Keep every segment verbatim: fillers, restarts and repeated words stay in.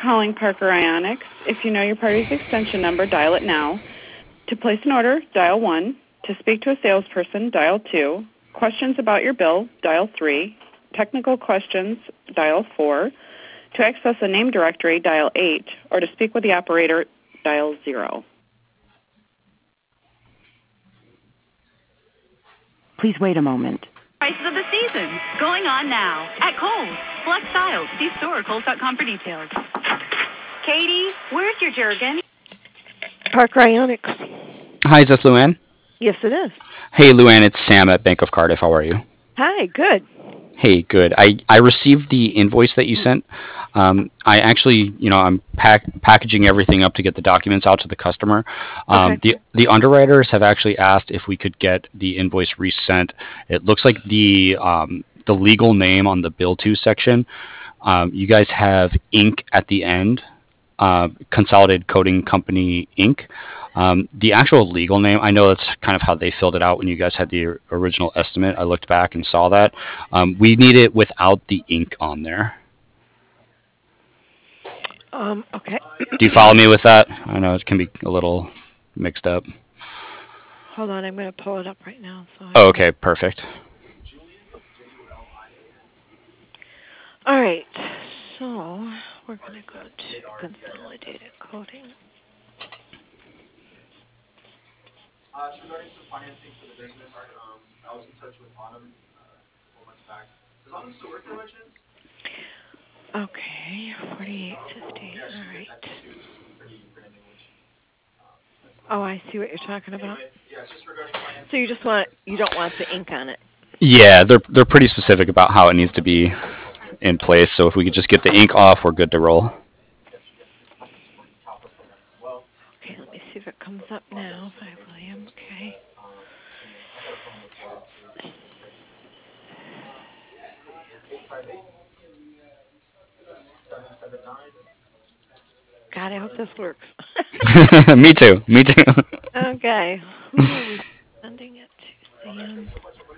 calling Parker Ionics. If you know your party's extension number, dial it now. To place an order, dial one. To speak to a salesperson, dial two. Questions about your bill, dial three. Technical questions, dial four. To access a name directory, dial eight. Or to speak with the operator, dial zero. Please wait a moment. Prices of the season going on now at Kohl's. Select styles. See store or Kohl's dot com for details. Katie, where's your jerkin? Parker Ionics. Hi, is this Luann? Yes, it is. Hey, Luann, it's Sam at Bank of Cardiff. How are you? Hi, good. Hey, good. I, I received the invoice that you sent. Um, I actually, you know, I'm pack, packaging everything up to get the documents out to the customer. Um, Okay. the the underwriters have actually asked if we could get the invoice resent. It looks like the um, the legal name on the bill to section, um, you guys have Inc at the end, uh, Consolidated Coating Company Incorporated. Um, the actual legal name, I know that's kind of how they filled it out when you guys had the original estimate. I looked back and saw that. Um, we need it without the ink on there. Um, okay. Do you follow me with that? I know it can be a little mixed up. Hold on, I'm going to pull it up right now. So I Oh, okay, perfect. All right, so we're going to go to Consolidated Coating. Uh, it's regarding some financing for the business. Um, I was in touch with Autumn uh, a couple months back. Does Autumn still work there by chance? Okay, forty-eight fifty. Yeah, All she's right. at Texas too. It's pretty, pretty English. Um, that's Oh, I see what you're talking about. Anyway, yeah, it's just regarding financing. So you just want you don't want the ink on it. Yeah, they're they're pretty specific about how it needs to be in place. So if we could just get the ink off, we're good to roll. Okay, let me see if it comes up now by William. Okay. God, I hope this works. Me too. Me too. Okay. Who are we sending it to, Sam?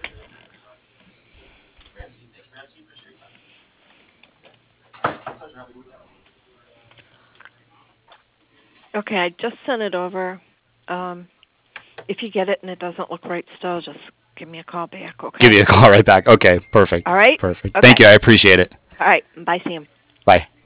Okay, I just sent it over. Um, if you get it and it doesn't look right still, just give me a call back, okay? Give you a call right back. Okay, perfect. All right? Perfect. Okay. Thank you. I appreciate it. All right. Bye, Sam. Bye.